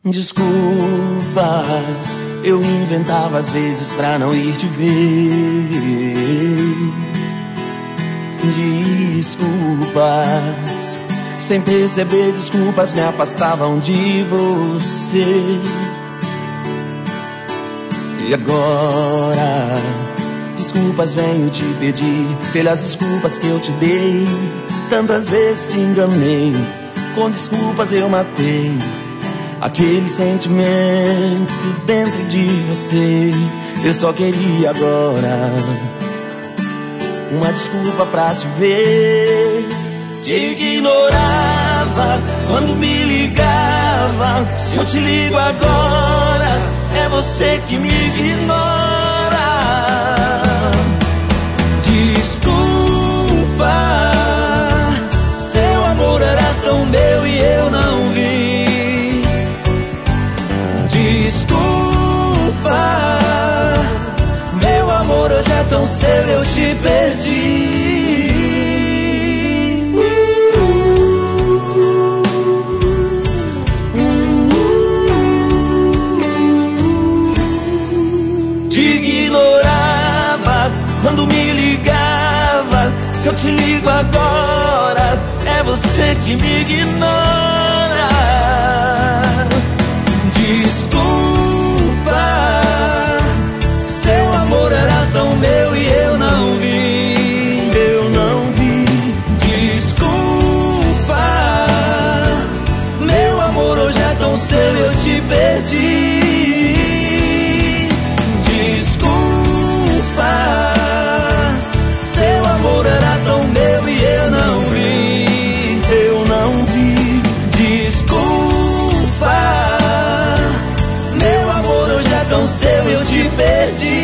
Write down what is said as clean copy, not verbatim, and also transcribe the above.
Desculpas, eu inventava às vezes pra não ir te ver. Desculpas, sem perceber, desculpas me afastavam de você. E agora, desculpas venho te pedir pelas desculpas que eu te dei. Tantas vezes te enganei, com desculpas eu matei aquele sentimento dentro de você. Eu só queria agora uma desculpa pra te ver. Te ignorava quando me ligava. Se eu te ligo agora, é você que me ignora. Desculpa, seu amor era tão meu e eu não vi. Desculpa, meu amor hoje é tão seu, eu te perdi. Te ignorava quando me ligava. Se eu te ligo agora, é você que me ignora. Desculpa, seu amor era tão meu e eu não vi. Eu não vi. Desculpa, meu amor hoje é tão seu, eu te perdi. Desculpa, seu amor era tão meu e eu não vi. Eu não vi. Desculpa, meu amor hoje é tão seu, eu te perdi.